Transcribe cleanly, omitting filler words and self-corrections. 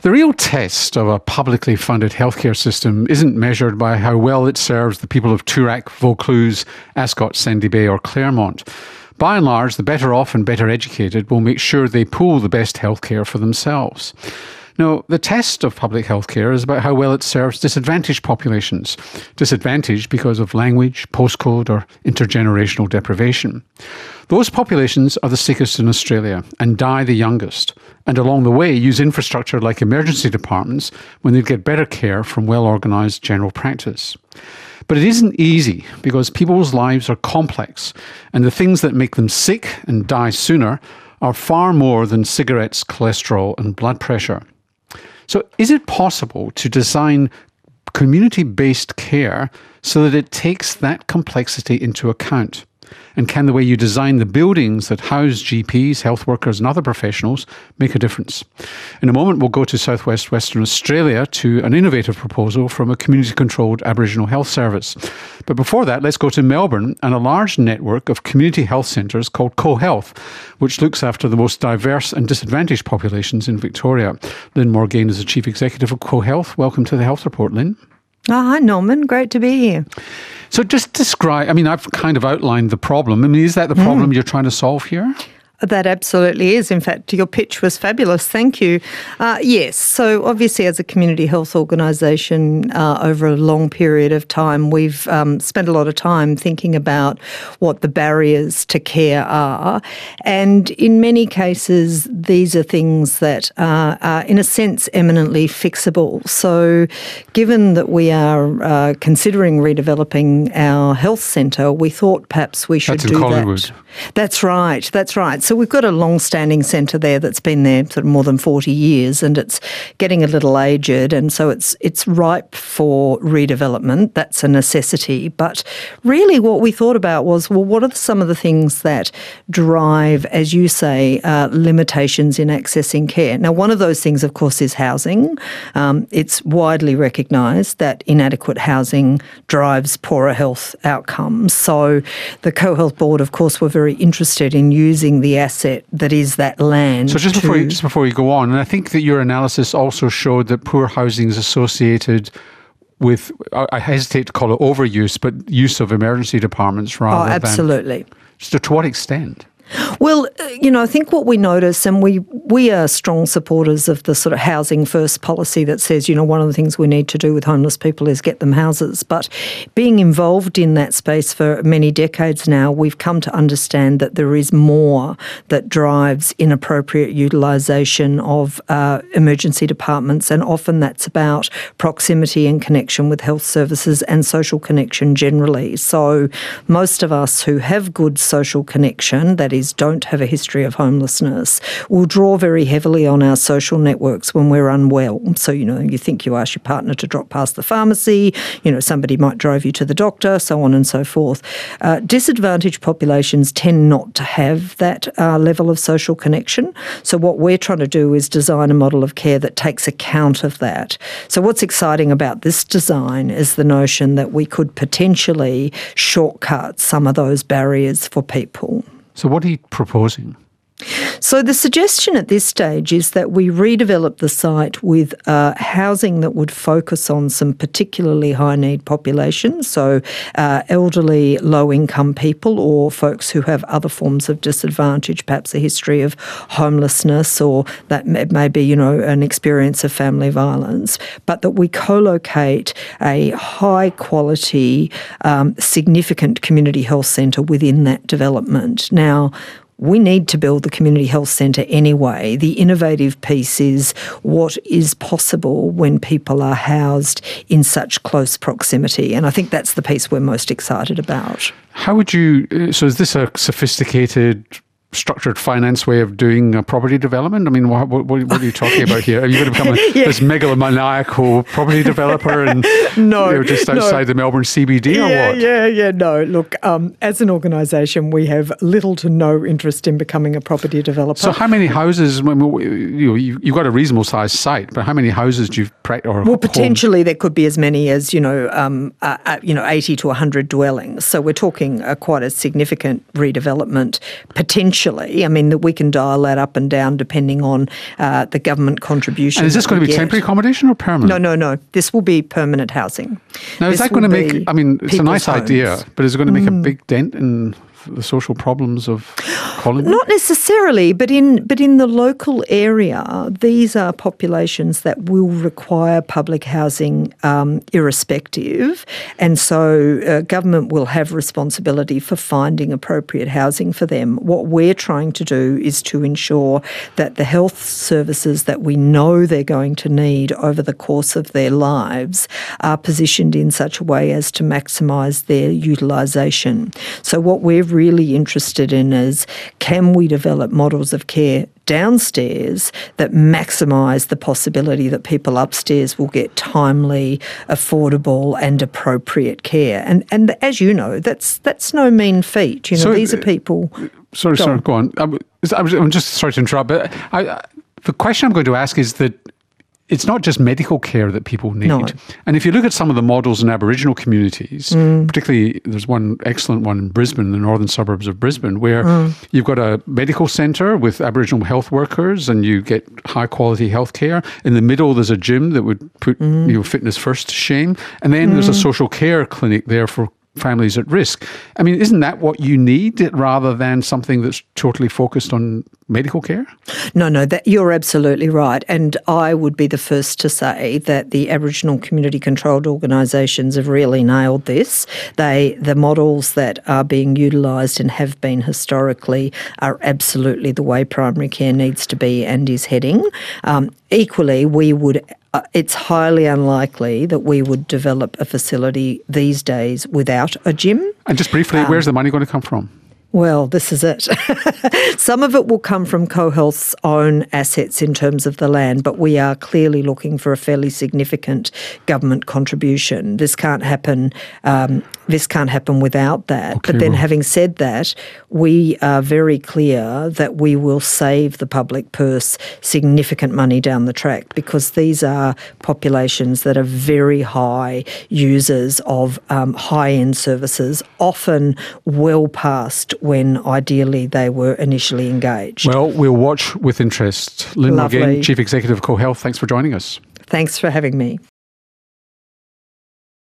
The real test of a publicly funded healthcare system isn't measured by how well it serves the people of Toorak, Vaucluse, Ascot, Sandy Bay or Claremont. By and large, the better off and better educated will make sure they pool the best healthcare for themselves. No, the test of public healthcare is about how well it serves disadvantaged populations. Disadvantaged because of language, postcode or intergenerational deprivation. Those populations are the sickest in Australia and die the youngest, and along the way use infrastructure like emergency departments when they'd get better care from well-organised general practice. But it isn't easy because people's lives are complex and the things that make them sick and die sooner are far more than cigarettes, cholesterol and blood pressure. So is it possible to design community-based care so that it takes that complexity into account? And can the way you design the buildings that house GPs, health workers and other professionals make a difference? In a moment, we'll go to southwest Western Australia to an innovative proposal from a community-controlled Aboriginal health service. But before that, let's go to Melbourne and a large network of community health centres called CoHealth, which looks after the most diverse and disadvantaged populations in Victoria. Lynn Morgaine is the Chief Executive of CoHealth. Welcome to the Health Report, Lynn. Oh, hi, Norman. Great to be here. So just describe, I've kind of outlined the problem. Is that the problem you're trying to solve here? That absolutely is. In fact, your pitch was fabulous. Thank you. Yes, so obviously as a community health organisation over a long period of time, we've spent a lot of time thinking about what the barriers to care are. And in many cases, these are things that are in a sense eminently fixable. So given that we are considering redeveloping our health centre, we thought perhaps we should do that. That's in Collingwood. That's right. So we've got a long-standing centre there that's been there sort of more than 40 years and it's getting a little aged, and so it's ripe for redevelopment. That's a necessity. But really what we thought about was, well, what are some of the things that drive, as you say, limitations in accessing care? Now, one of those things, of course, is housing. It's widely recognised that inadequate housing drives poorer health outcomes. So the CoHealth Board, of course, were very interested in using the asset that is that land. So just before you go on, and I think that your analysis also showed that poor housing is associated with, I hesitate to call it overuse, but use of emergency departments rather than... Oh, absolutely. So to what extent? Well, I think what we notice, and we are strong supporters of the sort of housing first policy that says, one of the things we need to do with homeless people is get them houses. But being involved in that space for many decades now, we've come to understand that there is more that drives inappropriate utilisation of emergency departments, and often that's about proximity and connection with health services and social connection generally. So most of us who have good social connection, that is, don't have a history of homelessness, will draw very heavily on our social networks when we're unwell. So, you think you ask your partner to drop past the pharmacy, somebody might drive you to the doctor, so on and so forth. Disadvantaged populations tend not to have that level of social connection. So what we're trying to do is design a model of care that takes account of that. So what's exciting about this design is the notion that we could potentially shortcut some of those barriers for people. So what are you proposing? So the suggestion at this stage is that we redevelop the site with housing that would focus on some particularly high-need populations, so elderly, low-income people or folks who have other forms of disadvantage, perhaps a history of homelessness, or that may be, an experience of family violence, but that we co-locate a high-quality, significant community health centre within that development. Now, we need to build the community health centre anyway. The innovative piece is what is possible when people are housed in such close proximity. And I think that's the piece we're most excited about. How would you, so is this a sophisticated structured finance way of doing property development? What are you talking about here? Are you going to become this megalomaniacal property developer and just outside the Melbourne CBD or what? No. Look, as an organisation, we have little to no interest in becoming a property developer. So how many houses, you've got a reasonable sized site, but how many houses do you potentially there could be as many as 80 to 100 dwellings. So we're talking quite a significant redevelopment potential potentially. I mean, that we can dial that up and down depending on the government contribution. And is this going to be temporary accommodation or permanent? No. This will be permanent housing. Now, is that going to make, I mean, it's a nice idea, but is it going to make a big dent in the social problems of Collingwood? Not necessarily, but in the local area, these are populations that will require public housing irrespective, and so government will have responsibility for finding appropriate housing for them. What we're trying to do is to ensure that the health services that we know they're going to need over the course of their lives are positioned in such a way as to maximise their utilisation. So what we're really interested in is, can we develop models of care downstairs that maximise the possibility that people upstairs will get timely, affordable and appropriate care? And as you know, that's no mean feat. You know, these are people... Sorry, go on. I'm just sorry to interrupt, but the question I'm going to ask is that it's not just medical care that people need. No. And if you look at some of the models in Aboriginal communities, particularly there's one excellent one in Brisbane, the northern suburbs of Brisbane, where you've got a medical centre with Aboriginal health workers and you get high quality health care. In the middle there's a gym that would put fitness first to shame. And then there's a social care clinic there for families at risk. I mean, isn't that what you need rather than something that's totally focused on medical care? No, you're absolutely right. And I would be the first to say that the Aboriginal community-controlled organisations have really nailed this. The models that are being utilised and have been historically are absolutely the way primary care needs to be and is heading. Equally, it's highly unlikely that we would develop a facility these days without a gym. And just briefly, where's the money going to come from? Well, this is it. Some of it will come from CoHealth's own assets in terms of the land, but we are clearly looking for a fairly significant government contribution. This can't happen. This can't happen without that. Okay, but then having said that, we are very clear that we will save the public purse significant money down the track, because these are populations that are very high users of high-end services, often well past when ideally they were initially engaged. Well, we'll watch with interest. Lynn Lovely. Morgaine, Chief Executive of CoHealth, thanks for joining us. Thanks for having me.